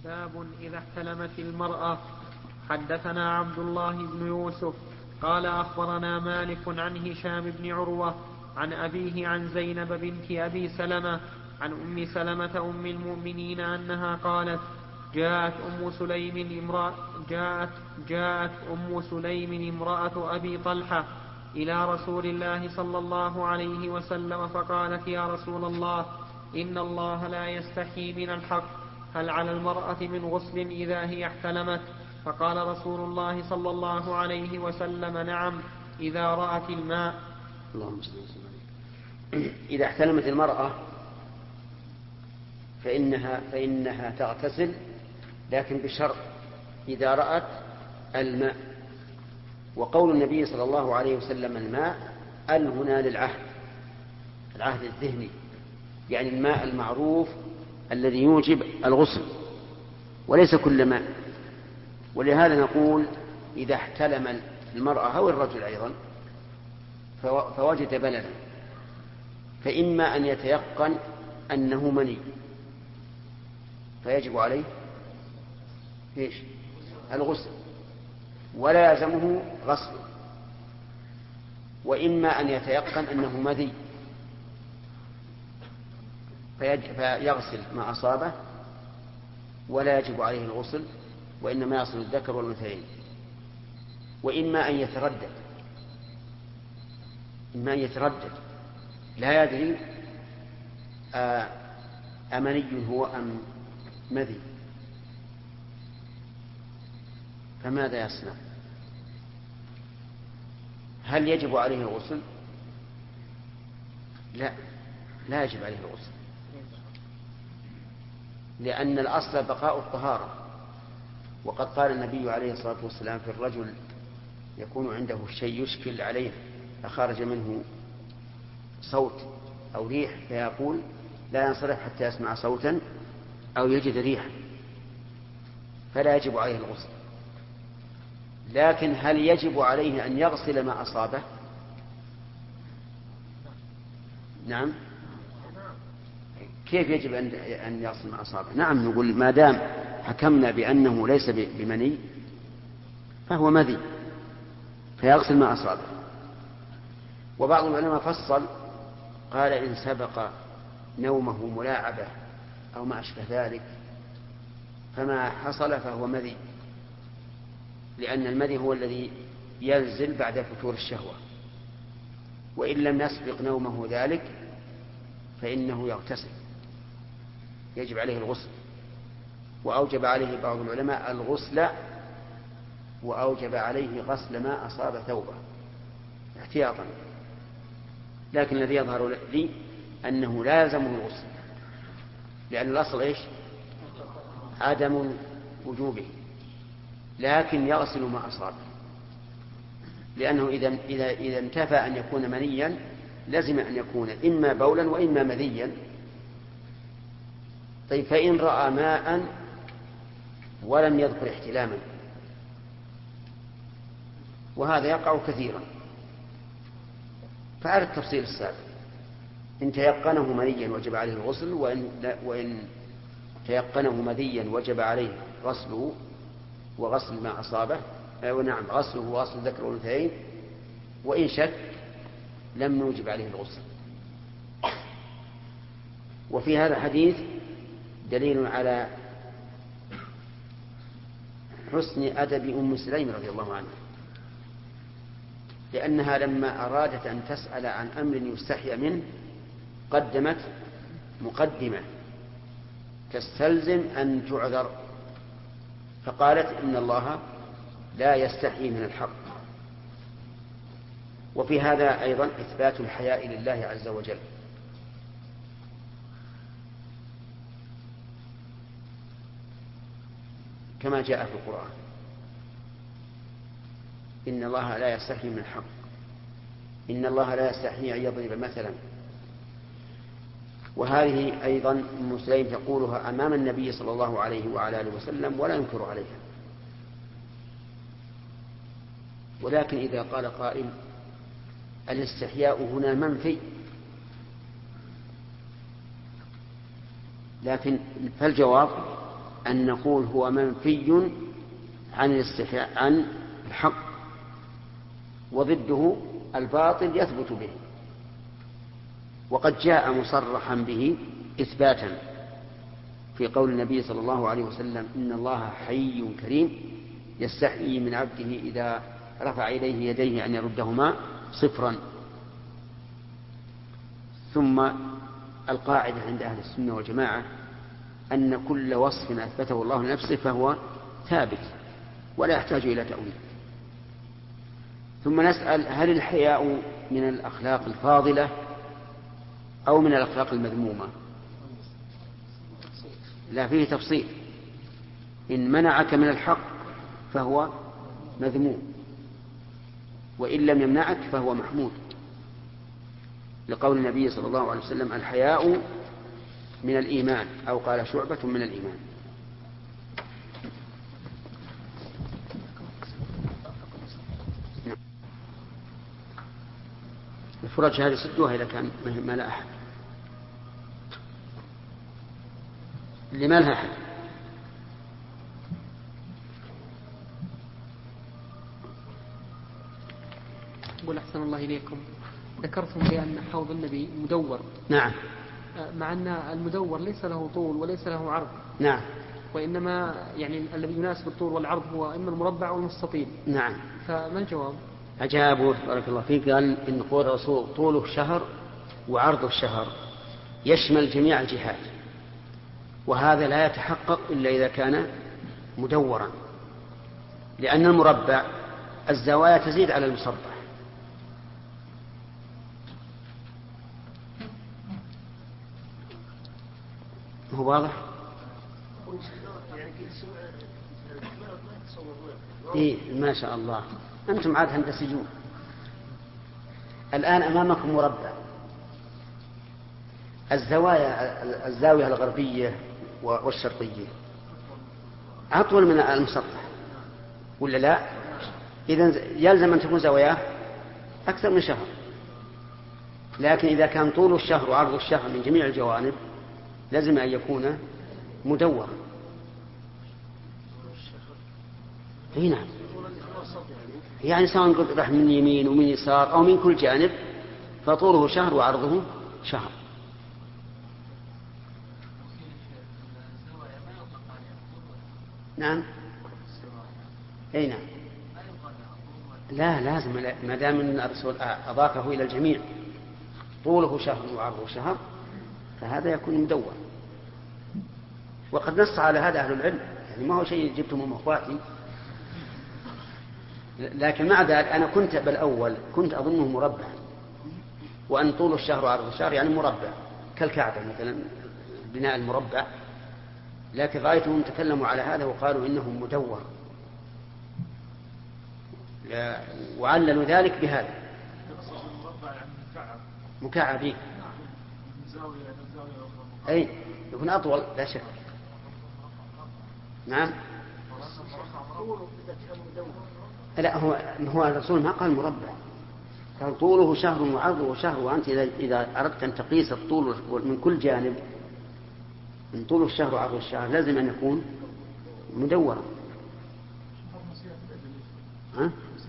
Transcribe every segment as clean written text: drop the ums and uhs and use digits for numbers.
باب إذا احتلمت المرأة. حدثنا عبد الله بن يوسف قال أخبرنا مالك عن هشام بن عروة عن أبيه عن زينب بنت أبي سلمة عن أم سلمة أم المؤمنين أنها قالت: جاءت أم سليم امرأة أبي طلحة إلى رسول الله صلى الله عليه وسلم فقالت: يا رسول الله، إن الله لا يستحي من الحق، هل على المرأة من غسل إذا هي احتلمت؟ فقال رسول الله صلى الله عليه وسلم: نعم، إذا رأت الماء. اللهم صل وسلم عليه. إذا احتلمت المرأة فإنها تغتسل، لكن بشرط إذا رأت الماء. وقول النبي صلى الله عليه وسلم الماء هنا العهد الذهني، يعني الماء المعروف الذي يوجب الغسل وليس كل ماء. ولهذا نقول إذا احتلم المرأة أو الرجل أيضا فوجد بللا، فإما أن يتيقن أنه مني فيجب عليه الغسل ولا يلزمه غسل، وإما أن يتيقن أنه مذي فيغسل ما أصابه ولا يجب عليه الغسل، وإنما يغسل الذكر والأنثيين. وإما أن يتردد لا يدري أمني هو أم مذي، فماذا يصنع؟ هل يجب عليه الغسل؟ لا يجب عليه الغسل، لأن الأصل بقاء الطهارة. وقد قال النبي عليه الصلاة والسلام في الرجل يكون عنده شيء يشكل عليه فخرج منه صوت أو ريح فيقول لا ينصرف حتى يسمع صوتا أو يجد ريحا، فلا يجب عليه الغسل. لكن هل يجب عليه أن يغسل ما أصابه؟ نعم. كيف يجب أن يغسل ما أصابه؟ نعم، نقول ما دام حكمنا بأنه ليس بمني فهو مذي فيغسل ما أصابه. وبعض العلماء فصل قال إن سبق نومه ملاعبة أو ما أشبه ذلك فما حصل فهو مذي، لأن المذي هو الذي ينزل بعد فتور الشهوة. وإن لم يسبق نومه ذلك فإنه يغتسل، يجب عليه الغسل. وأوجب عليه بعض العلماء الغسل وأوجب عليه غسل ما أصاب ثوبه احتياطا، لكن الذي يظهر لي أنه لا يلزمه الغسل، لأن الأصل عدم وجوبه، لكن يغسل ما أصاب، لأنه إذا انتفى أن يكون منيا لازم أن يكون إما بولا وإما مذيا. طيب، فإن رأى ماء ولم يذكر احتلاما، وهذا يقع كثيرا، فعلى التفصيل السابق إن تيقنه منيا وجب عليه الغسل، وإن تيقنه مذيا وجب عليه غسله وغسل ما أصابه، ونعم غسله وغسل الذكر والأنثيين. وإن شك لم نوجب عليه الغسل. وفي هذا الحديث دليل على حسن أدب أم سليم رضي الله عنها، لأنها لما أرادت أن تسأل عن أمر يستحيا منه قدمت مقدمة تستلزم أن تعذر، فقالت إن الله لا يستحي من الحق. وفي هذا أيضا إثبات الحياء لله عز وجل، كما جاء في القرآن إن الله لا يستحي من الحق، إن الله لا يستحي أن يضرب مثلا. وهذه أيضا أم سليم تقولها أمام النبي صلى الله عليه وعلى آله وسلم ولا ينكر عليها. ولكن إذا قال قائل الاستحياء هنا منفي، لكن فالجواب أن نقول هو منفي عن الحق، وضده الباطل يثبت به، وقد جاء مصرحا به إثباتا في قول النبي صلى الله عليه وسلم: إن الله حي كريم يستحيي من عبده إذا رفع إليه يديه أن يردهما صفرا. ثم القاعدة عند أهل السنة والجماعة أن كل وصف أثبته الله لنفسه فهو ثابت ولا يحتاج إلى تأويل. ثم نسأل: هل الحياء من الأخلاق الفاضلة أو من الأخلاق المذمومة؟ لا، فيه تفصيل. إن منعك من الحق فهو مذموم، وإن لم يمنعك فهو محمود، لقول النبي صلى الله عليه وسلم: الحياء من الإيمان، أو قال شعبة من الإيمان. الفرج هذه سدوها إذا كان ما لا أحد، اللي ما لها أحد. قل أحسن الله إليكم، ذكرتم بأن حوض النبي مدور. نعم. مع أن المدور ليس له طول وليس له عرض. نعم. وإنما يعني الذي يناسب الطول والعرض هو إما المربع أو المستطيل. نعم. فما الجواب؟ أجابوا بارك الله فيك، قال إن قول الرسول طوله شهر وعرضه شهر يشمل جميع الجهات، وهذا لا يتحقق إلا إذا كان مدورا، لأن المربع الزوايا تزيد على المسطح. هو واضح؟ إيه ما شاء الله، أنتم عاد هندسيون. الآن أمامكم مربع، الزاوية الغربية والشرقية أطول من المسطح ولا لا؟ إذن يلزم أن تكون زواياه أكثر من شهر. لكن إذا كان طول الشهر وعرض الشهر من جميع الجوانب لازم أن يكون مدور. هنا يعني سواء قلت راح من يمين ومن يسار أو من كل جانب فطوله شهر وعرضه شهر. نعم. أي نعم. لا لازم، ما دام ان الرسول اضافه الى الجميع طوله شهر وعرضه شهر فهذا يكون مدور. وقد نص على هذا اهل العلم، يعني ما هو شيء جبتم من اخواتي. لكن مع ذلك انا كنت بالاول كنت اظنه مربع، وان طول الشهر وعرض الشهر يعني مربع كالكعبه مثلا بناء المربع، لكن رايتهم تكلموا على هذا وقالوا انه مدور، وعللوا ذلك بهذا مكعب. أي يكون أطول لا شك. نعم. لا هو الرسول ما قال مربع، قال طوله شهر وعرضه شهر. وأنت إذا أردت أن تقيس الطول من كل جانب من طول الشهر وعرض الشهر لازم أن يكون مدورا. ها؟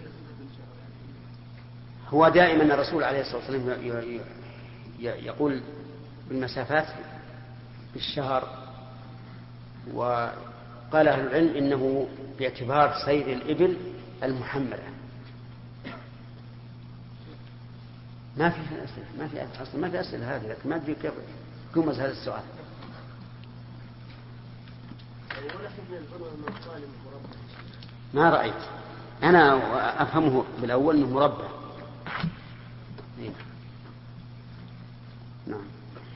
هو دائما الرسول عليه الصلاة والسلام يقول بالمسافات بالشهر، وقال أهل العلم إنه باعتبار سير الإبل المحملة. ما في أصلا ما في أسئلة هذه، لكن ما أدري كيف قمز هذا السؤال. ما رأيت أنا أفهمه بالأول أنه مربع. نعم.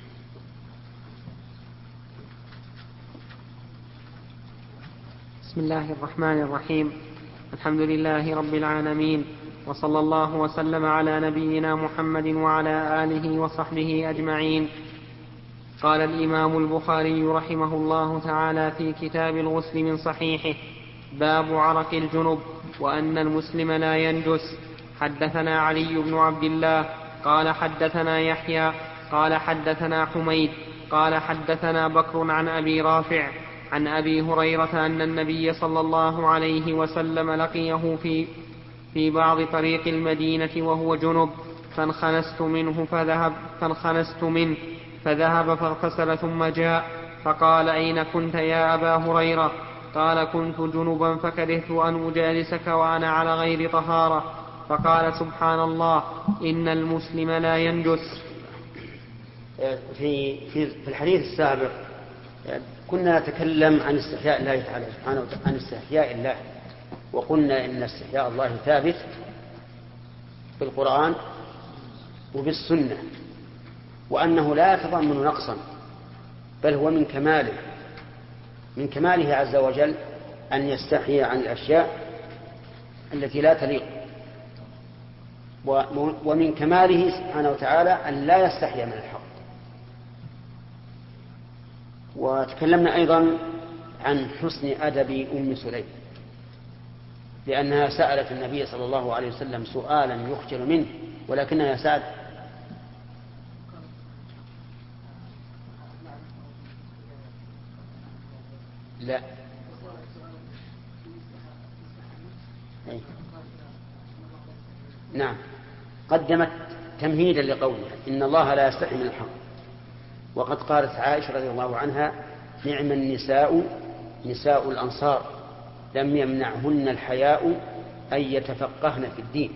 بسم الله الرحمن الرحيم. الحمد لله رب العالمين، وصلى الله وسلم على نبينا محمد وعلى آله وصحبه أجمعين. قال الإمام البخاري رحمه الله تعالى في كتاب الغسل من صحيحه: باب عرق الجنب وأن المسلم لا ينجس. حدثنا علي بن عبد الله قال حدثنا يحيى قال حدثنا حميد قال حدثنا بكر عن أبي رافع عن أبي هريرة أن النبي صلى الله عليه وسلم لقيه في بعض طريق المدينة وهو جنب، فانخنست منه فذهب فاغتسل ثم جاء فقال: أين كنت يا أبا هريرة؟ قال: كنت جنبا فكرهت أن أجالسك وأنا على غير طهارة. فقال: سبحان الله، إن المسلم لا ينجس. في الحديث السابق كنا نتكلم عن استحياء الله تعالى سبحانه وتعالى، عن استحياء الله، وقلنا إن استحياء الله ثابت بالقرآن وبالسنة، وأنه لا يتضمن نقصا، بل هو من كماله عز وجل أن يستحيي عن الأشياء التي لا تليق، ومن كماله سبحانه وتعالى أن لا يستحيي من الحق. وتكلمنا أيضا عن حسن أدب أم سليم، لأنها سألت النبي صلى الله عليه وسلم سؤالا يخجل منه، ولكنها سألت لا نعم، قدمت تمهيدا لقولها إن الله لا يستحي من الحق. وقد قالت عائشة رضي الله عنها: نعم النساء نساء الأنصار لم يمنعهن الحياء أن يتفقهن في الدين.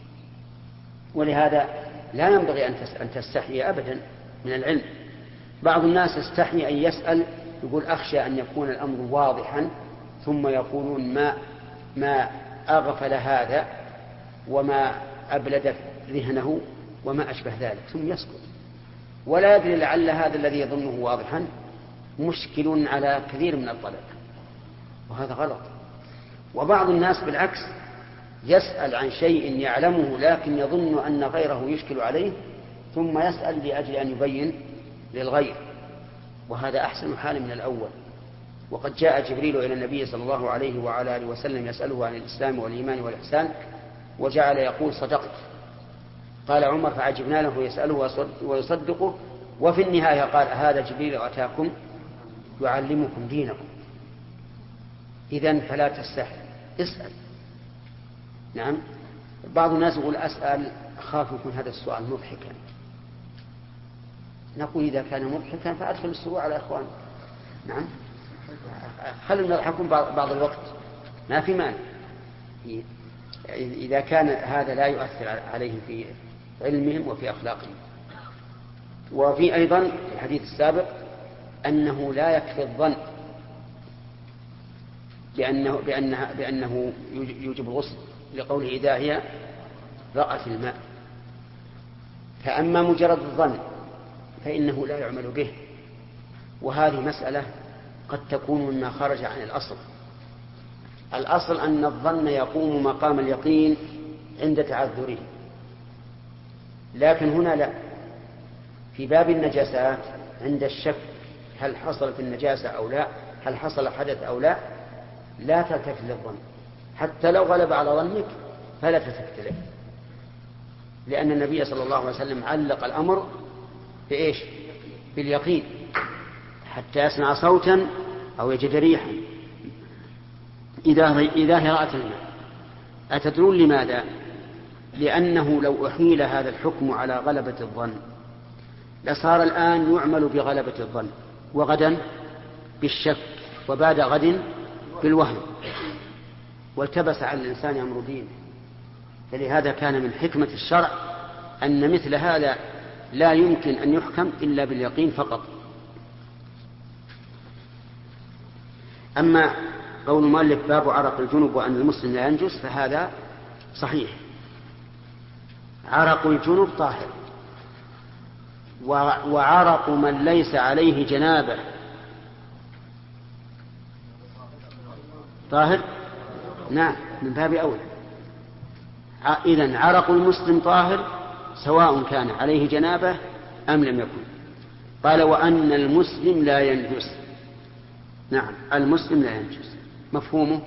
ولهذا لا ينبغي أن تستحي أبدا من العلم. بعض الناس يستحي أن يسأل، يقول: أخشى أن يكون الأمر واضحا، ثم يقولون ما أغفل هذا وما أبلد ذهنه وما أشبه ذلك، ثم يسكت ولا يدري لعل هذا الذي يظنه واضحا مشكل على كثير من الطلبة، وهذا غلط. وبعض الناس بالعكس يسأل عن شيء يعلمه لكن يظن أن غيره يشكل عليه، ثم يسأل لأجل أن يبين للغير، وهذا أحسن حال من الأول. وقد جاء جبريل إلى النبي صلى الله عليه وعلى آله وسلم يسأله عن الإسلام والإيمان والإحسان، وجعل يقول: صدقت. قال عمر: فعجبنا له يسأله ويصدقه، وفي النهاية قال: هذا جبريل أتاكم يعلمكم دينكم. إذن فلا تستحي، اسأل. نعم. بعض الناس يقول: أسأل أخاف يكون هذا السؤال مضحكا. نقول: إذا كان مضحكا فأدخل السرور على إخوانك. نعم، خلوا يضحكون بعض الوقت، ما في مانع، إذا كان هذا لا يؤثر عليهم في علمهم وفي أخلاقهم. وفي أيضا في الحديث السابق أنه لا يكفي الظن بأنه يوجب الغسل، لقوله: إذا هي رأت الماء. فأما مجرد الظن فإنه لا يعمل به، وهذه مسألة قد تكون مما خرج عن الأصل. الأصل أن الظن يقوم مقام اليقين عند تعذره، لكن هنا لا. في باب النجاسات عند الشك هل حصلت النجاسة أو لا، هل حصل حدث أو لا، لا تلتفت للظن، حتى لو غلب على ظنك فلا تلتفت له، لأن النبي صلى الله عليه وسلم علق الأمر بإيش؟ باليقين، حتى يسمع صوتا أو يجد ريحا إذا هي رأت الماء. أتدرون لماذا؟ لأنه لو أحيل هذا الحكم على غلبة الظن لصار الآن يعمل بغلبة الظن، وغدا بالشك، وبعد غد بالوهم، والتبس على الإنسان أمر دينه. فلهذا كان من حكمة الشرع أن مثل هذا لا يمكن أن يحكم إلا باليقين فقط. أما قول المؤلف: باب عرق الجنب وأن المسلم لا ينجس، فهذا صحيح. عرق الجنب طاهر، وعرق من ليس عليه جنابه طاهر، نعم، من باب أولى. إذن عرق المسلم طاهر سواء كان عليه جنابه أم لم يكن. قال: وأن المسلم لا ينجس. نعم، المسلم لا ينجس مفهومه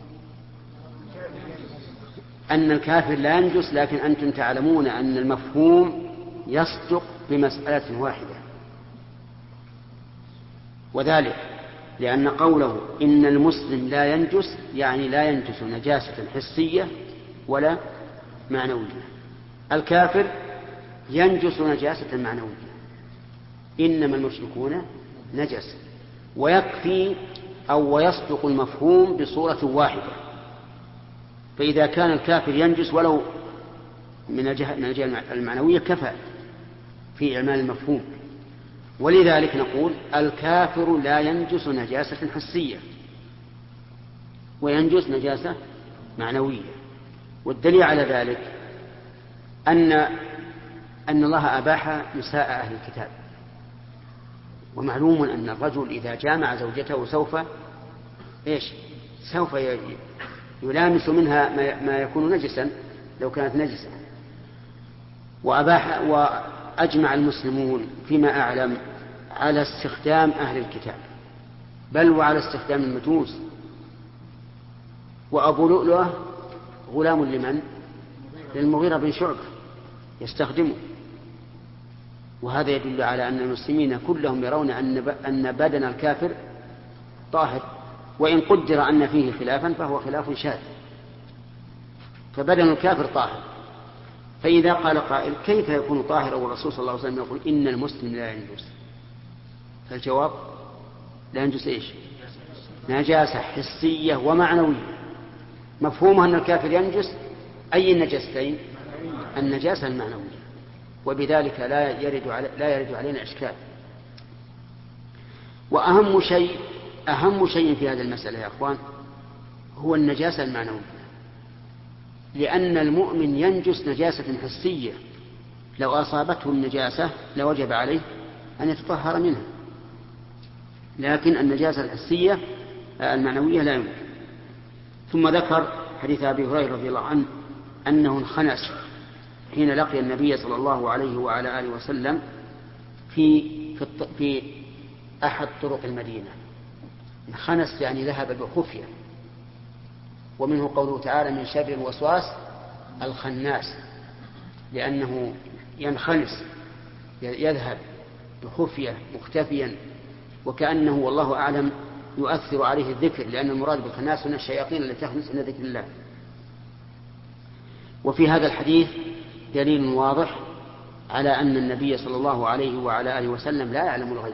أن الكافر لا ينجس، لكن أنتم تعلمون أن المفهوم يصدق بمسألة واحدة، وذلك لأن قوله إن المسلم لا ينجس يعني لا ينجس نجاسة حسية ولا معنوية. الكافر ينجس نجاسة معنوية، إنما المشركون نجس، ويكفي أو ويصدق المفهوم بصورة واحدة. فإذا كان الكافر ينجس ولو من الجهة المعنوية كفى في إعمال المفهوم. ولذلك نقول الكافر لا ينجس نجاسة حسية وينجس نجاسة معنوية. والدليل على ذلك أن الله أباح نساء أهل الكتاب، ومعلوم أن الرجل إذا جامع زوجته سوف يلامس منها ما يكون نجسا لو كانت نجسة. وأجمع المسلمون فيما أعلم على استخدام أهل الكتاب، بل وعلى استخدام المجوس. وأبو لؤلؤة غلام لمن؟ للمغيرة بن شعبة يستخدمه. وهذا يدل على أن المسلمين كلهم يرون أن بدن الكافر طاهر، وإن قدر أن فيه خلافا فهو خلاف شاذ، فبدن الكافر طاهر. فإذا قال قائل كيف يكون طاهرا والرسول صلى الله عليه وسلم يقول إن المسلم لا ينجس؟ فالجواب لا ينجس نجاسة حسية ومعنوية. مفهومها أن الكافر ينجس أي النجستين؟ النجاسة المعنوية، وبذلك لا يرد علينا إشكال. وأهم شيء في هذه المسألة يا أخوان هو النجاسة المعنوية، لأن المؤمن ينجس نجاسة حسية، لو أصابته النجاسة لوجب عليه أن يتطهر منها، لكن النجاسة الحسية المعنوية لا يمكن. ثم ذكر حديث أبي هريرة رضي الله عنه أنه انخنس حين لقي النبي صلى الله عليه وعلى آله وسلم في أحد طرق المدينة. انخنس يعني ذهب بخفية، ومنه قوله تعالى من شر الوسواس الخناس، لأنه ينخنس يذهب بخفية مختفيا، وكأنه والله أعلم يؤثر عليه الذكر، لأن المراد بالخناس هنا الشياطين التي تخنس عند ذكر الله. وفي هذا الحديث دليل واضح على أن النبي صلى الله عليه وعلى آله وسلم لا يعلم الغيب،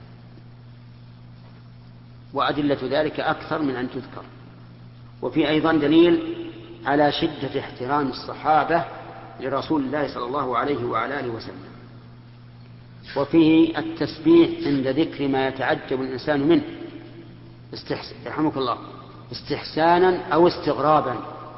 وأدلة ذلك أكثر من أن تذكر. وفي أيضا دليل على شدة احترام الصحابة لرسول الله صلى الله عليه وعلى آله وسلم. وفيه التسبيح عند ذكر ما يتعجب الإنسان منه رحمك الله استحسانا أو استغرابا.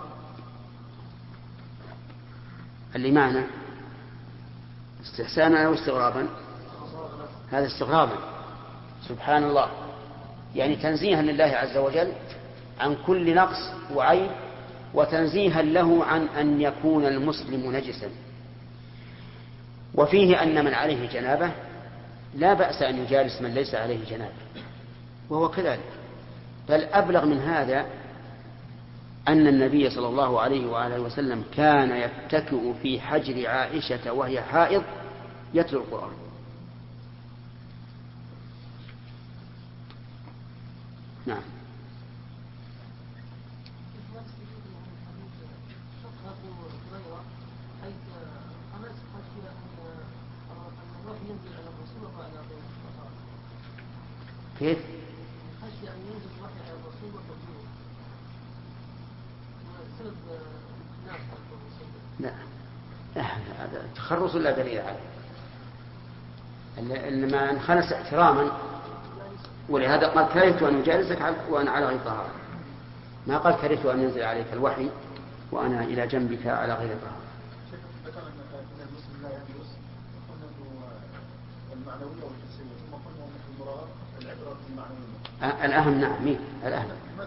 اللي معنى استحسانا أو استغرابا هذا استغرابا، سبحان الله، يعني تنزيها لله عز وجل عن كل نقص وعيب، وتنزيها له عن أن يكون المسلم نجسا. وفيه أن من عليه جنابه لا بأس أن يجالس من ليس عليه جنابه، وهو كذلك. بل أبلغ من هذا أن النبي صلى الله عليه وآله وسلم كان يتكئ في حجر عائشة وهي حائض يتلو القرآن. نعم. كيف؟ لا هذا تخرص لا دليل عليه، إنما انخنس احتراما، ولهذا قال كرهت أن أجالسك وأنا على غير طهارة، ما قال كرهت أن ينزل عليك الوحي وأنا إلى جنبك على غير طهارة. الأهم نعم مين الأهم؟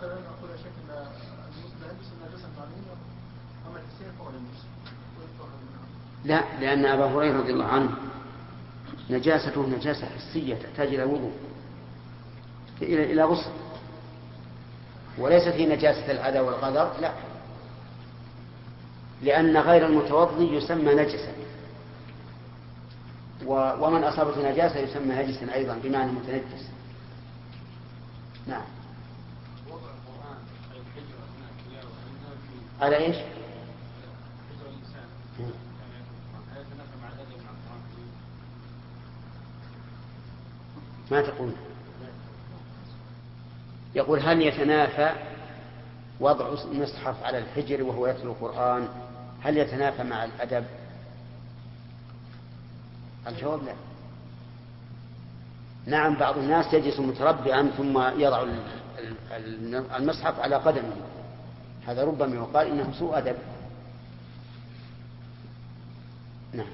لا، لأن أبا هريرة رضي الله عنه نجاسته نجاسة حسية تحتاج إلى وضوء إلى غسل، وليست هي نجاسة الأذى والقدر، لا، لأن غير المتوضي يسمى نجسا، ومن أصابته نجاسة يسمى نجسا أيضا بمعنى متنجس. نعم. على إيش؟ ما تقول؟ يقول هل يتنافى وضع المصحف على الحجر وهو يتلو القرآن، هل يتنافى مع الأدب؟ الجواب لا. نعم، بعض الناس يجلس متربعا ثم يضع المصحف على قدمه، هذا ربما يقال إنه سوء أدب. نعم.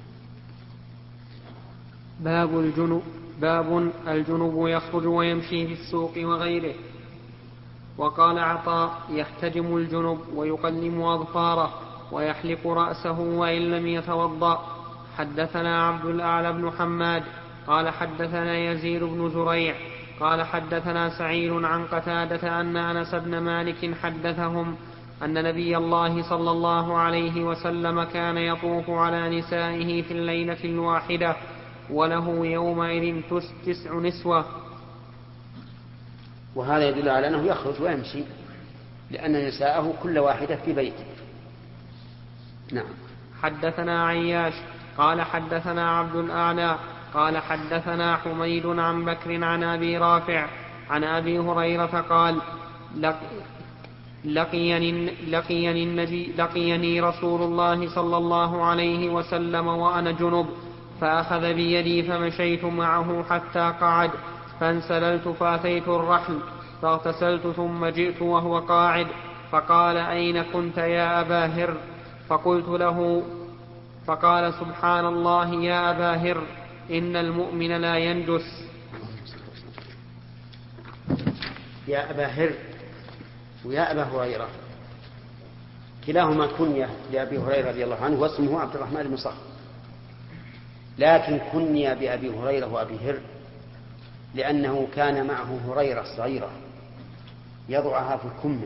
باب الجنب يخرج ويمشي في السوق وغيره. وقال عطاء: يحتجم الجنب ويقلم أظفاره ويحلق رأسه وإن لم يتوضأ. حدثنا عبد الأعلى بن حماد قال حدثنا يزيد بن زريع قال حدثنا سعيد عن قتادة أن أنس بن مالك حدثهم أن نبي الله صلى الله عليه وسلم كان يطوف على نسائه في الليلة الواحدة وله يومئذ 9 نسوة. وهذا يدل على أنه يخرج ويمشي لأن نساءه كل واحدة في بيته. نعم. حدثنا عياش قال حدثنا عبد الأعلى قال حدثنا حميد عن بكر عن أبي رافع عن أبي هريرة قال: لقيني رسول الله صلى الله عليه وسلم وأنا جنب، فأخذ بيدي فمشيت معه حتى قعد، فانسللت فأتيت الرحل فاغتسلت ثم جئت وهو قاعد، فقال: أين كنت يا أبا هر؟ فقلت له، فقال: سبحان الله يا أبا هر، إن المؤمن لا ينجس. يا أبا هر ويا أبا هريرة كلاهما كنية لأبي هريرة رضي الله عنه، واسمه عبد الرحمن بن صخر، لكن كني بأبي هريرة وأبي هر لأنه كان معه هريرة صغيرة يضعها في كمه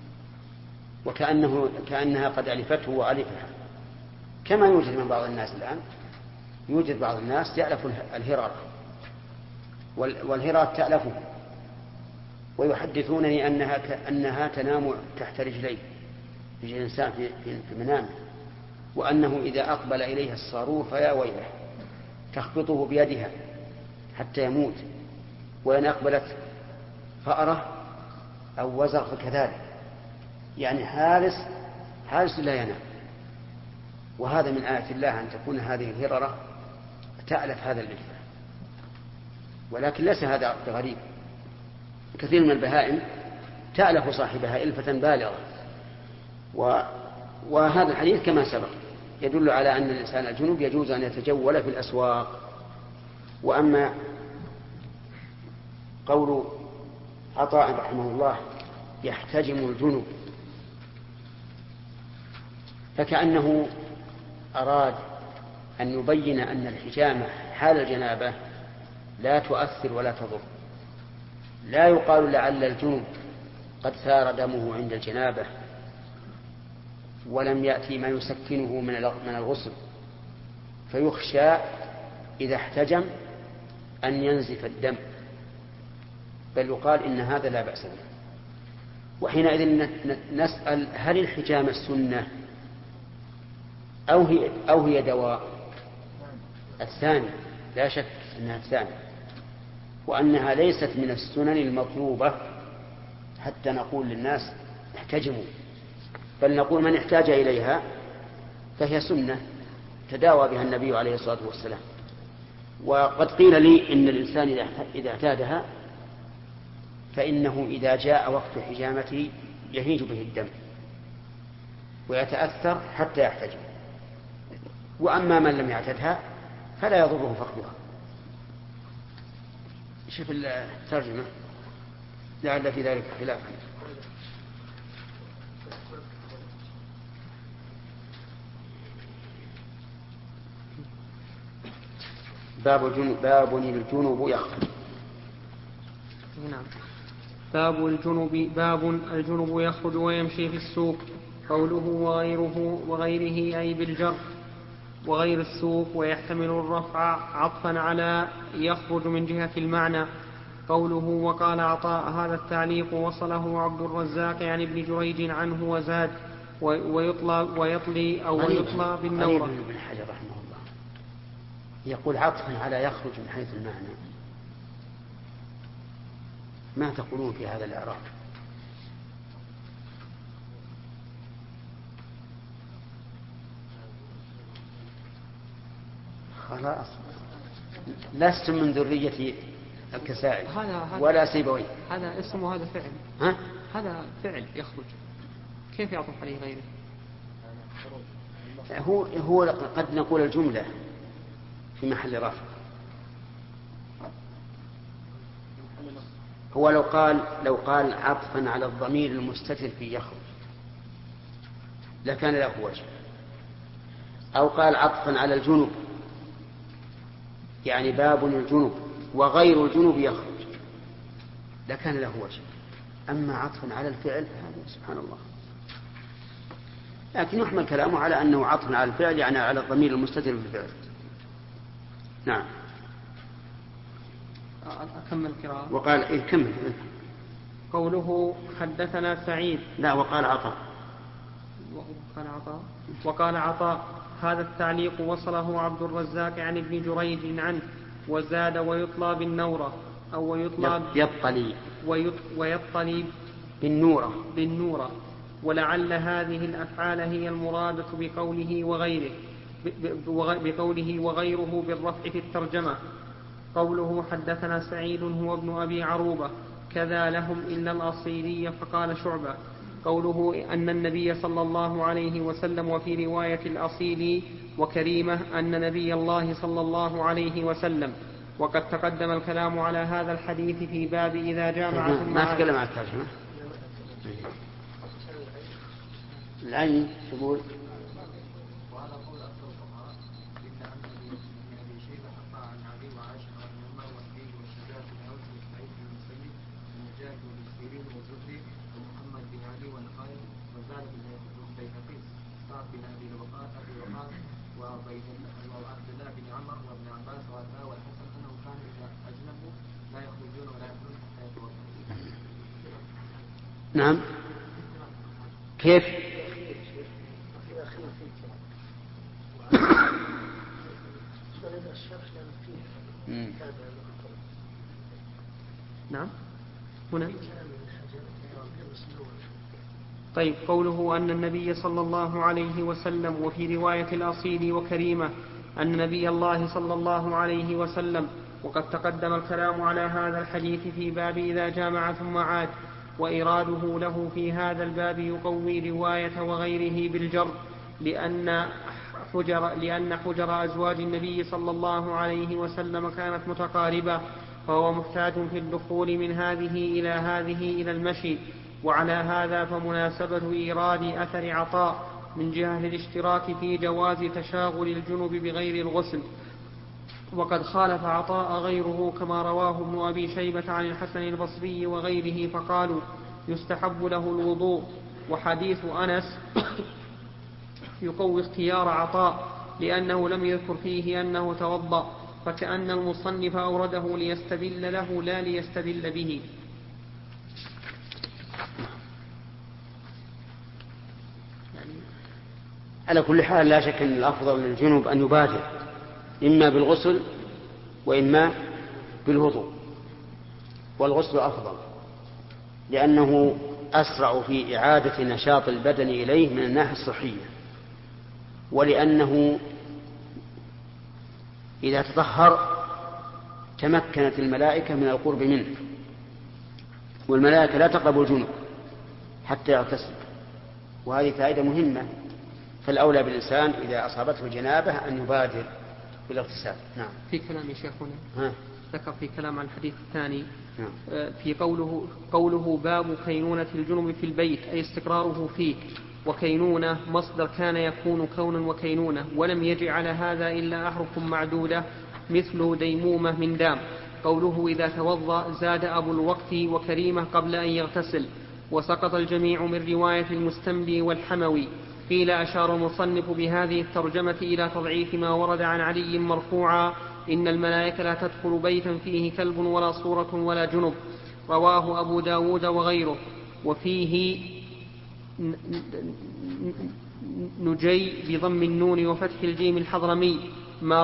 كأنها قد ألفته وألفها، كما يوجد من بعض الناس الآن. يوجد بعض الناس يألف الهرار والهرار تألفه، ويحدثونني أنها تنام تحت رجل الإنسان في منامه، وأنه إذا أقبل إليها الصاروخ فيا ويله تخبطه بيدها حتى يموت، وإن أقبلت فأرة أو وزغ فكذلك، يعني حارس لا ينام. وهذا من آيات الله أن تكون هذه الهررة تألف هذا الإلفة، ولكن ليس هذا بغريب، كثير من البهائم تألف صاحبها إلفة بالغة. وهذا الحديث كما سبق يدل على أن الإنسان الجنوب يجوز أن يتجول في الأسواق. وأما قول عطاء رحمه الله يحتجم الجنوب، فكأنه أراد أن يبين أن الحجامة حال الجنابة لا تؤثر ولا تضر. لا يقال لعل الجنوب قد ثار دمه عند الجنابة ولم يأتي ما يسكنه من الغسل، فيخشى إذا احتجم أن ينزف الدم، بل يقال إن هذا لا بأس به. وحينئذ نسأل: هل الحجامة السنة أو هي دواء؟ الثاني، لا شك أنها الثاني، وأنها ليست من السنن المطلوبة حتى نقول للناس احتجموا، بل نقول من احتاج إليها فهي سنة تداوى بها النبي عليه الصلاة والسلام. وقد قيل لي إن الإنسان إذا اعتادها فإنه إذا جاء وقت حجامته يهيج به الدم ويتأثر حتى يحتجم، وأما من لم يعتدها فلا يضره فقدها. شوف الترجمة لعل في ذلك خلافا. باب الجنوب يخرج. نعم. باب الجنوب يخرج ويمشي في السوق. قوله وغيره أي بالجر وغير السوق، ويحتمل الرفع عطفا على يخرج من جهة المعنى. قوله وقال عطاء هذا التعليق وصله عبد الرزاق عن ابن جريج عنه وزاد ويطلي بالنورة. غريب ابن حجر رحمه الله يقول عطفا على يخرج من حيث المعنى. ما تقولون في هذا الإعراب؟ خلاص لستم من ذرية الكسائي ولا سيبويه. هذا اسم وهذا فعل. ها؟ هذا فعل يخرج، كيف يعطف عليه غيره؟ هو قد نقول الجملة في محل رفع. هو لو قال عطفا على الضمير المستتر في يخرج لكان له وجه، أو قال عطفا على الجنوب يعني باب الجنوب وغير الجنوب يخرج لكان له وجه. أما عطفا على الفعل فهذا سبحان الله. لكن يحمل كلامه على أنه عطفا على الفعل يعني على الضمير المستتر في الفعل. نعم. أكمل القراءة. وقال كمل. قوله حدثنا سعيد. لا وقال وقال عطاء هذا التعليق وصله عبد الرزاق عن ابن جريج عنه وزاد ويطلى بالنورة أو ويطلي بالنورة. ولعل هذه الأفعال هي المرادة بقوله وغيره بالرفع في الترجمة. قوله حدثنا سعيد هو ابن أبي عروبة كذا لهم إلا الأصيلي فقال شعبة. قوله أن النبي صلى الله عليه وسلم وفي رواية الأصيلي وكريمة أن نبي الله صلى الله عليه وسلم. وقد تقدم الكلام على هذا الحديث في باب إذا جامع ما تكلم عن الترجمة العين تقول نعم. كيف؟ نعم هنا. طيب قوله أن النبي صلى الله عليه وسلم وفي رواية الأصيل وكريمة أن نبي الله صلى الله عليه وسلم. وقد تقدم الكلام على هذا الحديث في باب إذا جامع ثم عاد. وإراده له في هذا الباب يقوي رواية وغيره بالجر لأن حجر أزواج النبي صلى الله عليه وسلم كانت متقاربة فهو محتاج في الدخول من هذه إلى المشي. وعلى هذا فمناسبة إيراد أثر عطاء من جهة الاشتراك في جواز تشاغل الجنب بغير الغسل. وقد خالف عطاء غيره كما رواه ابن أبي شيبة عن الحسن البصري وغيره فقالوا يستحب له الوضوء. وحديث أنس يقوي اختيار عطاء لأنه لم يذكر فيه أنه توضأ فكأن المصنف أورده ليستدل له لا ليستدل به. على كل حال لا شك أن الأفضل للجنوب أن يبادر إما بالغسل وإما بالوضوء، والغسل أفضل لأنه أسرع في إعادة نشاط البدن إليه من الناحية الصحية، ولأنه إذا تطهر تمكنت الملائكة من القرب منه، والملائكة لا تقرب الجنوب حتى يغتسل، وهذه فائدة مهمة. فالأولى بالإنسان إذا أصابته جنابة أن يبادر بالاغتسال. نعم. في كلام شيخنا ذكر في كلام عن الحديث الثاني. نعم. في قوله باب كينونة الجنب في البيت أي استقراره فيه. وكينونة مصدر كان يكون كونا وكينونة، ولم يجع على هذا إلا أحرف معدودة مثل ديمومة من دام. قوله إذا توضأ زاد أبو الوقت وكريمة قبل أن يغتسل. وسقط الجميع من رواية المستملي والحموي. قيل أشار المصنف بهذه الترجمة إلى تضعيف ما ورد عن علي مرفوعا إن الملائكة لا تدخل بيتا فيه كلب ولا صورة ولا جنب. رواه أبو داود وغيره. وفيه نجي بضم النون وفتح الجيم الحضرمي ما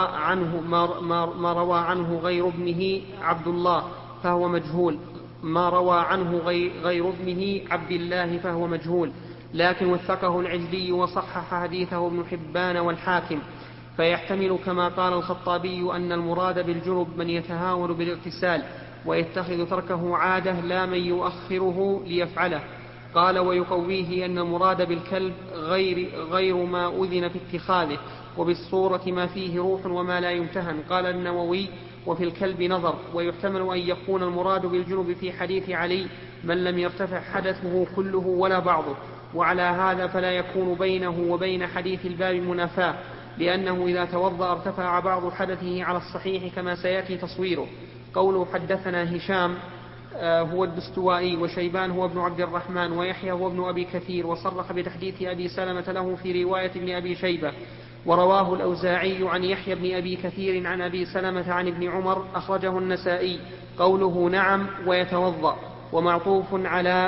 روى عنه غير ابنه عبد الله فهو مجهول. ما روى عنه غير ابنه عبد الله فهو مجهول، لكن وثقه العجلي وصحح حديثه ابن حبان والحاكم، فيحتمل كما قال الخطابي أن المراد بالجنب من يتهاون بالاغتسال ويتخذ تركه عادة لا من يؤخره ليفعله. قال ويقويه أن المراد بالكلب غير ما أذن في اتخاذه، وبالصورة ما فيه روح وما لا يمتهن. قال النووي وفي الكلب نظر، ويحتمل أن يكون المراد بالجنب في حديث علي من لم يرتفع حدثه كله ولا بعضه، وعلى هذا فلا يكون بينه وبين حديث الباب منافاة، لأنه إذا توضأ ارتفع بعض حدثه على الصحيح كما سيأتي تصويره. قوله حدثنا هشام هو الدستوائي، وشيبان هو ابن عبد الرحمن، ويحيى هو ابن أبي كثير، وصرح بتحديث أبي سلمة له في رواية ابن أبي شيبة. ورواه الأوزاعي عن يحيى بن أبي كثير عن أبي سلمة عن ابن عمر، أخرجه النسائي. قوله نعم ويتوضأ ومعطوف على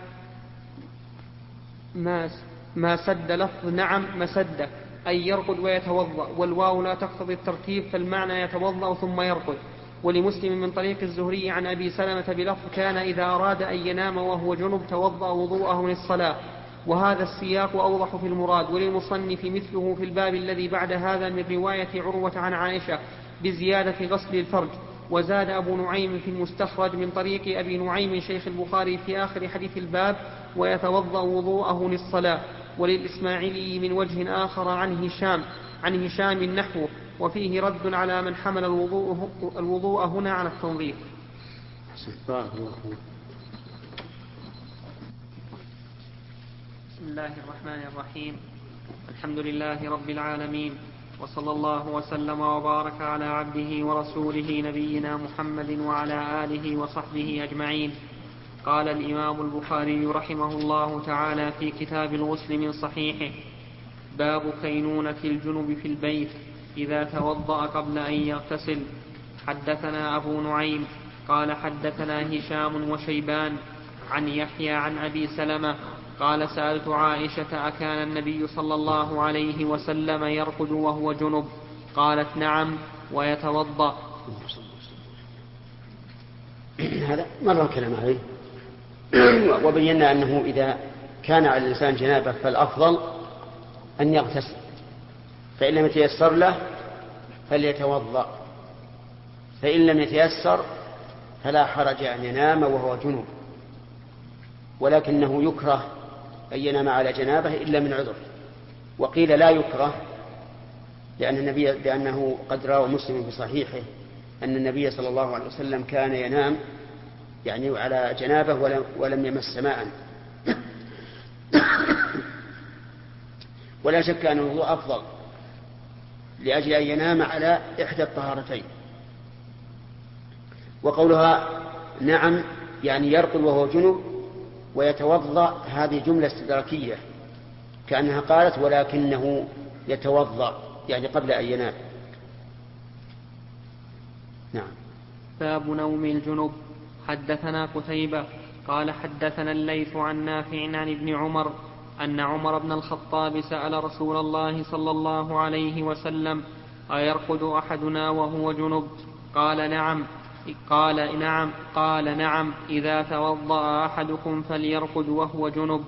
ما سد لفظ نعم مسدة، أي يرقد ويتوضأ، والواو لا تقتضي الترتيب، فالمعنى يتوضأ ثم يرقد. ولمسلم من طريق الزهري عن أبي سلمة بلفظ كان إذا أراد أن ينام وهو جنب توضأ وضوءه للصلاة، وهذا السياق أوضح في المراد. وللمصنف مثله في الباب الذي بعد هذا من رواية عروة عن عائشة بزيادة غسل الفرج. وزاد أبو نعيم في المستخرج من طريق أبي نعيم شيخ البخاري في آخر حديث الباب ويتوضأ وضوءه للصلاة. وللإسماعيلي من وجه آخر عن هشام نحوه، وفيه رد على من حمل الوضوء هنا على التنظيف. بسم الله الرحمن الرحيم. الحمد لله رب العالمين، وصلى الله وسلم وبارك على عبده ورسوله نبينا محمد وعلى آله وصحبه أجمعين. قال الإمام البخاري رحمه الله تعالى في كتاب الغسل من صحيحه: باب كينونة الجنب في البيت إذا توضأ قبل أن يغتسل. حدثنا أبو نعيم قال حدثنا هشام وشيبان عن يحيى عن أبي سلمة قال سألت عائشة أكان النبي صلى الله عليه وسلم يرقد وهو جنب؟ قالت نعم ويتوضأ. هذا مر الكلام عليه وبينا أنه إذا كان على الإنسان جنابه فالأفضل أن يغتسل، فإن لم يتيسر له فليتوضأ، فإن لم يتيسر فلا حرج أن ينام وهو جنوب، ولكنه يكره أن ينام على جنابه إلا من عذر. وقيل لا يكره لأنه قد روى مسلم في صحيحه أن النبي صلى الله عليه وسلم كان ينام يعني على جنابه ولم يمس ماء. ولا شك أن الوضوء أفضل لأجل أن ينام على إحدى الطهارتين. وقولها نعم يعني يرقد وهو جنب ويتوضأ، هذه جملة استدراكية كأنها قالت ولكنه يتوضأ يعني قبل أن ينام. نعم. باب نوم الجنب. حدثنا قتيبة قال حدثنا الليث عن نافع عن ابن عمر أن عمر بن الخطاب سأل رسول الله صلى الله عليه وسلم: أيرقد أحدنا وهو جنب؟ قال نعم إذا توضأ أحدكم فليرقد وهو جنب.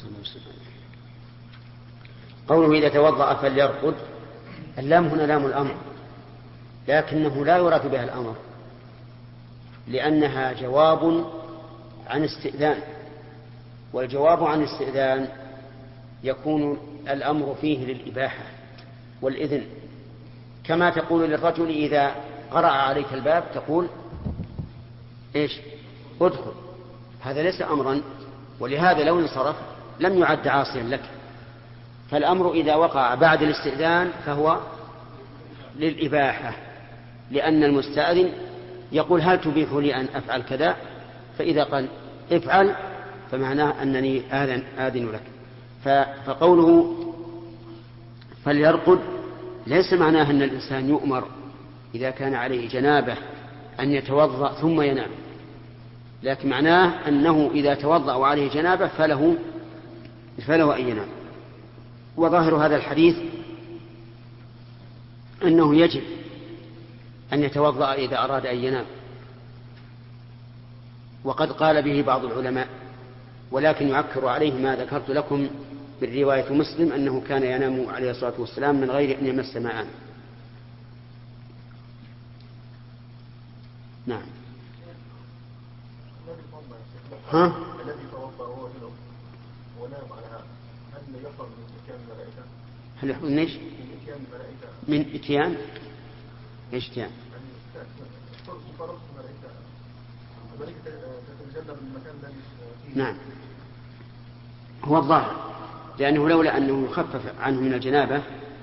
قوله إذا توضأ فليرقد، اللام هنا لام الأمر، لكنه لا يراد بها الأمر، لأنها جواب عن استئذان، والجواب عن استئذان يكون الأمر فيه للإباحة والإذن، كما تقول للرجل إذا قرأ عليك الباب تقول إيش؟ ادخل. هذا ليس أمرا، ولهذا لو انصرف لم يعد عاصيا لك. فالأمر إذا وقع بعد الاستئذان فهو للإباحة، لأن المستأذن يقول هل تبيح لي أن أفعل كذا؟ فإذا قال افعل فمعناه أنني آذن لك. فقوله فليرقد ليس معناه أن الإنسان يؤمر إذا كان عليه جنابة أن يتوضأ ثم ينام، لكن معناه أنه إذا توضأ وعليه جنابة فله أن ينام. وظاهر هذا الحديث أنه يجب أن يتوضأ إذا أراد أن ينام، وقد قال به بعض العلماء، ولكن يعكر عليه ما ذكرت لكم من رواية مسلم أنه كان ينام عليه الصلاة والسلام من غير أن يمس ماء. نعم. الذي توضأ وهو جنب ونام على هذا هل يفر من إتيان الملائكة؟ هل يحصل من ايش؟ من إتيان الملائكة. من إتيان؟ ايش إتيان؟ فرق الملائكة تتجنب المكان الذي فيه. نعم، هو الظاهر، لأنه لولا أنه يخفف عنه من الجنابة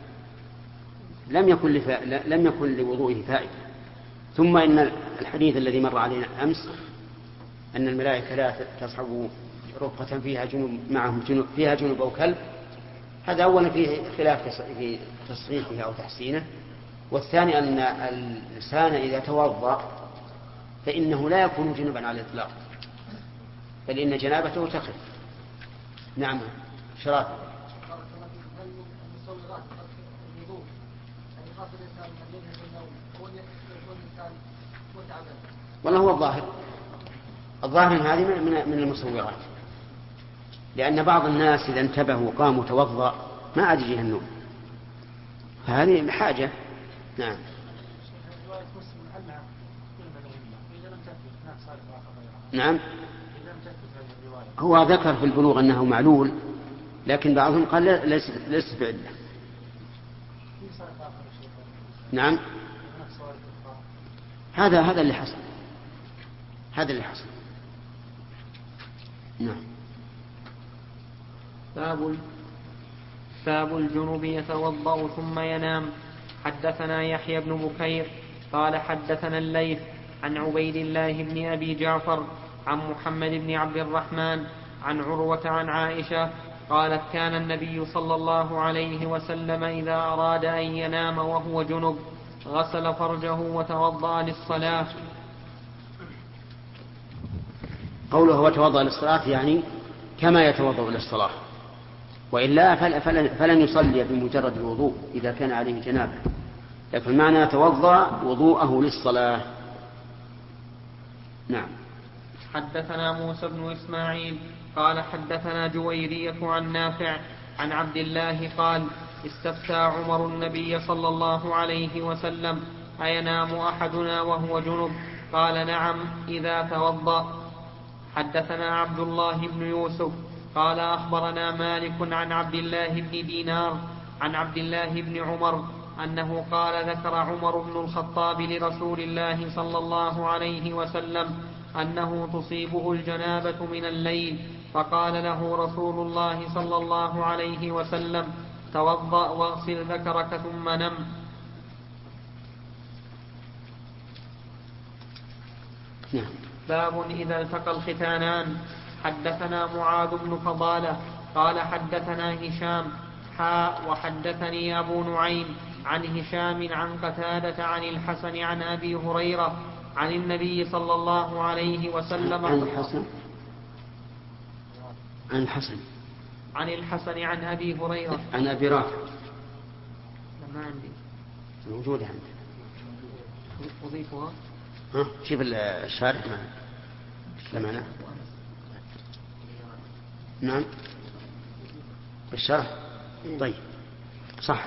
لم يكن لوضوئه فائدة. ثم إن الحديث الذي مر علينا أمس أن الملائكة لا تصحب رفقة فيها جنوب معهم فيها جنوب أو كلب، هذا أولا فيه خلاف في تصحيحه أو تحسينه، والثاني أن الإنسان إذا توضأ فإنه لا يكون جنبا على الإطلاق، بل إن جنابته تخف. نعم شراف. والله هو الظاهر من هذه من المصورات، لأن بعض الناس إذا انتبهوا وقاموا توضأ ما عاد يجيه النوم، فهذه حاجة. نعم. نعم، هو ذكر في البلوغ أنه معلول، لكن بعضهم قال ليس بعلة. نعم، هذا اللي حصل. نعم. باب الجنوب يتوضأ ثم ينام. حدثنا يحيى بن بكير قال حدثنا الليث عن عبيد الله بن أبي جعفر عن محمد بن عبد الرحمن عن عروة عن عائشة قالت كان النبي صلى الله عليه وسلم إذا أراد أن ينام وهو جنب غسل فرجه وتوضأ للصلاة. قوله وتوضأ للصلاة يعني كما يتوضأ للصلاة، وإلا فلن يصلي بمجرد الوضوء إذا كان عليه جنابة، لكن معنى يتوضأ وضوءه للصلاة. نعم. حدثنا موسى بن إسماعيل قال حدثنا جويرية عن نافع عن عبد الله قال استفتى عمر النبي صلى الله عليه وسلم أينام أحدنا وهو جنب؟ قال نعم إذا توضأ. حدثنا عبد الله بن يوسف قال أخبرنا مالك عن عبد الله بن دينار عن عبد الله بن عمر أنه قال ذكر عمر بن الخطاب لرسول الله صلى الله عليه وسلم أنه تصيبه الجنابة من الليل، فقال له رسول الله صلى الله عليه وسلم توضأ واغسل ذكرك ثم نم. باب إذا التقى الختانان. حدثنا معاذ بن فضالة قال حدثنا هشام وحدثني أبو نعيم عن هشام عن قتادة عن الحسن عن أبي هريرة عن النبي صلى الله عليه وسلم عن الحسن عن أبي هريرة عن أبي رافع. ما عندي موجودة عندي. أضيفها. شوف الشارح معنا. نعم بالشرح. طيب صح.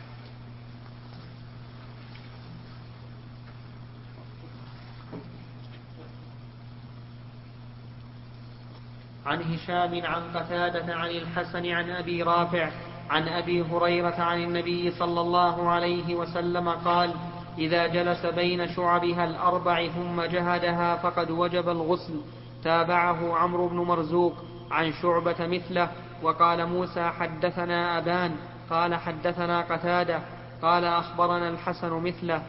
عن هشام عن قتادة عن الحسن عن أبي رافع عن أبي هريرة عن النبي صلى الله عليه وسلم قال إذا جلس بين شعبها الأربع ثم جهدها فقد وجب الغسل. تابعه عمرو بن مرزوق عن شعبة مثله. وقال موسى حدثنا أبان قال حدثنا قتادة قال أخبرنا الحسن مثله.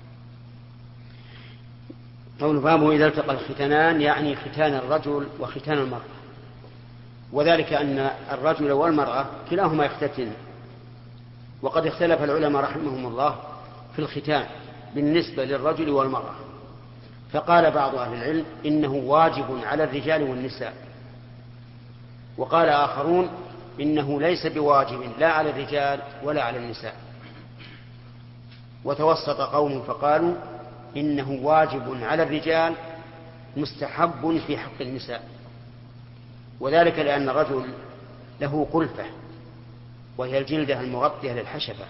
قول بابه إذا التقى الختانان يعني ختان الرجل وختان المرأة، وذلك أن الرجل والمرأة كلاهما يختتن، وقد اختلف العلماء رحمهم الله في الختان، بالنسبة للرجل والمرأة. فقال بعض أهل العلم إنه واجب على الرجال والنساء، وقال آخرون إنه ليس بواجب لا على الرجال ولا على النساء. وتوسط قوم فقالوا إنه واجب على الرجال مستحب في حق النساء، وذلك لأن الرجل له قلفة وهي الجلدة المغطية للحشفة.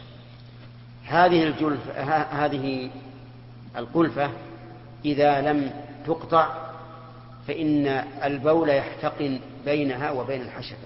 هذه القلفة إذا لم تقطع فإن البول يحتقن بينها وبين الحشفة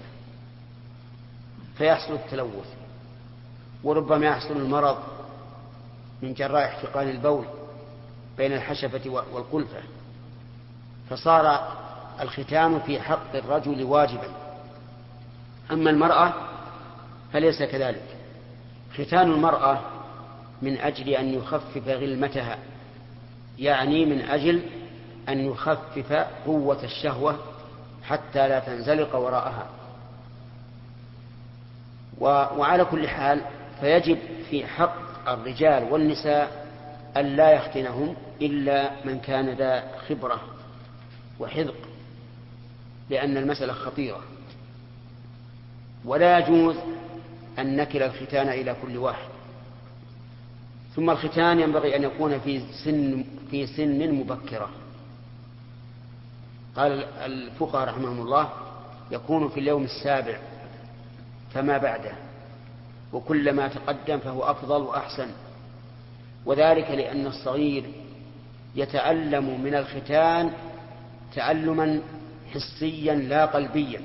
فيحصل التلوث، وربما يحصل المرض من جراء احتقان البول بين الحشفة والقلفة، فصار الختان في حق الرجل واجبا. أما المرأة فليس كذلك. ختان المرأة من أجل أن يخفف غلمتها، يعني من أجل أن يخفف قوة الشهوة حتى لا تنزلق وراءها. وعلى كل حال فيجب في حق الرجال والنساء أن لا يختنهم إلا من كان ذا خبرة وحذق، لأن المسألة خطيرة، ولا يجوز أن نكل الختان إلى كل واحد. ثم الختان ينبغي أن يكون في سن مبكرة. قال الفقهاء رحمهم الله يكون في اليوم 7 فما بعده، وكلما تقدم فهو أفضل وأحسن، وذلك لأن الصغير يتألم من الختان تألما حسيا لا قلبيا،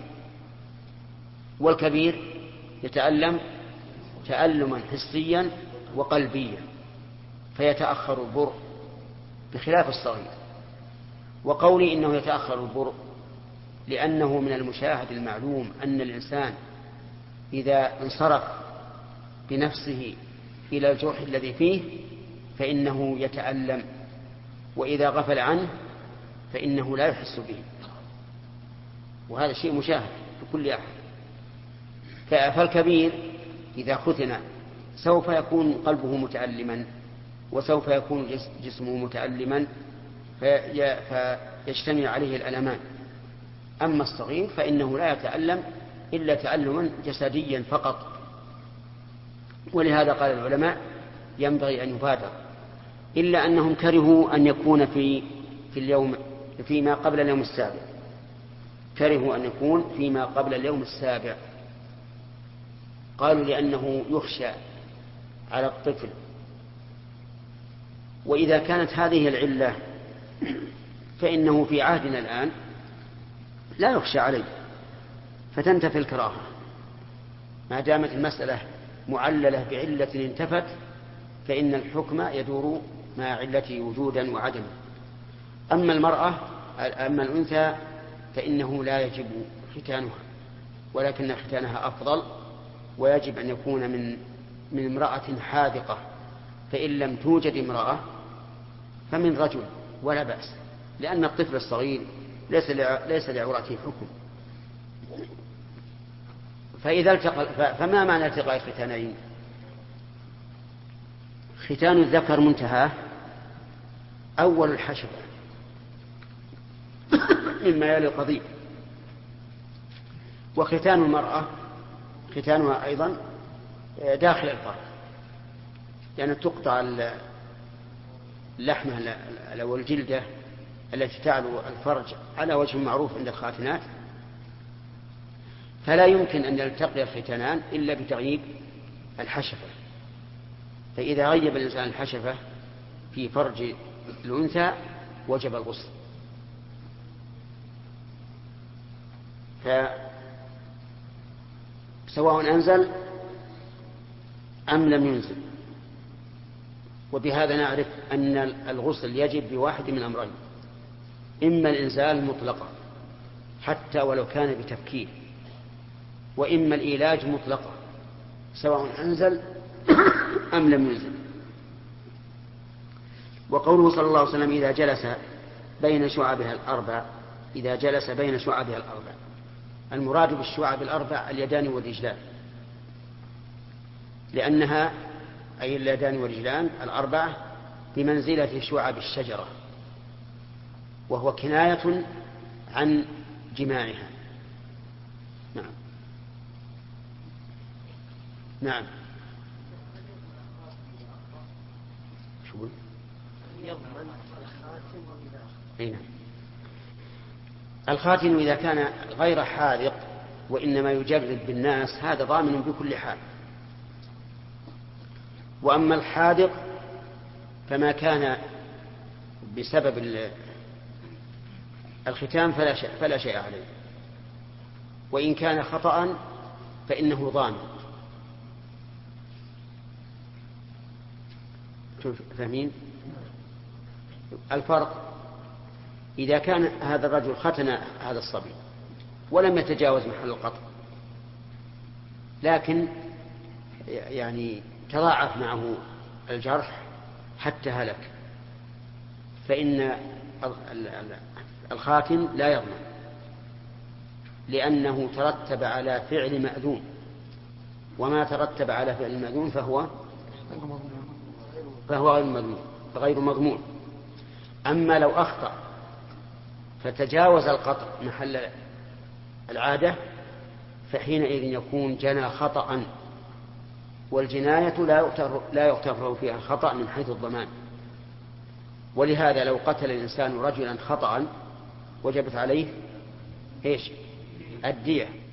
والكبير يتألم تألما حسيا وقلبيا فيتأخر البرء بخلاف الصغير. وقولي إنه يتأخر البرء لأنه من المشاهد المعلوم أن الإنسان إذا انصرف بنفسه إلى الجرح الذي فيه فإنه يتألم، وإذا غفل عنه فإنه لا يحس به، وهذا شيء مشاهد بكل أحد. فالكبير إذا ختن سوف يكون قلبه متألما وسوف يكون جسمه متألما فيجتمع عليه الألمان. أما الصغير فإنه لا يتألم إلا تألما جسديا فقط. ولهذا قال العلماء ينبغي أن يبادر، إلا أنهم كرهوا أن يكون فيما قبل اليوم 7. كرهوا أن يكون فيما قبل اليوم 7. قالوا لأنه يخشى على الطفل، وإذا كانت هذه العلة فإنه في عهدنا الآن لا يخشى عليه فتنتفي الكراهة ما دامت المسألة معللة بعلة انتفت، فإن الحكم يدور مع علته وجودا وعدما. أما الأنثى فإنه لا يجب ختانها، ولكن ختانها أفضل، ويجب أن يكون من امرأة حاذقة، فإن لم توجد امرأة فمن رجل ولا بأس، لأن الطفل الصغير ليس لعورته حكم. فما معنى التقاء الختانين؟ ختان الذكر منتهى أول الحشفة مما يلي القضيب، وختان المرأة ختانها أيضا داخل الفرج، يعني تقطع اللحمة أو الجلدة التي تعلو الفرج على وجه معروف عند الخاتنات، فلا يمكن أن يلتقي الختانان إلا بتغييب الحشفة. فإذا غيب الإنسان الحشفة في فرج الأنثى وجب الغسل. فسواء أنزل أم لم ينزل. وبهذا نعرف أن الغسل يجب بواحد من أمرين: إما الإنزال مطلقا حتى ولو كان بتفكير، وإما الإيلاج مطلقا سواء أنزل أم لم ينزل. وقوله صلى الله عليه وسلم إذا جلس بين شعبها الأربع، المراد بالشعب الأربع اليدان والرجلان، لأنها أي اليدان والرجلان الأربعة بمنزلة شعب الشجرة، وهو كناية عن جماعها. نعم. نعم. شو يضمن الخاتم إذا نعم. الخاتم إذا كان غير حاذق وإنما يجرب بالناس هذا ضامن بكل حال. وأما الحاذق فما كان بسبب الختام فلا شيء عليه، وإن كان خطأ فإنه ضامن. فاهمين الفرق؟ إذا كان هذا الرجل ختن هذا الصبي ولم يتجاوز محل القطع، لكن يعني تضاعف معه الجرح حتى هلك، فإن الخاتم لا يضمن، لأنه ترتب على فعل مأذون، وما ترتب على فعل مأذون فهو غير مضمون. أما لو أخطأ فتجاوز القطع محل العادة فحينئذ يكون جنى خطأ، والجناية لا يغتفر فيها الخطأ من حيث الضمان. ولهذا لو قتل الإنسان رجلا خطأ وجبت عليه الدية،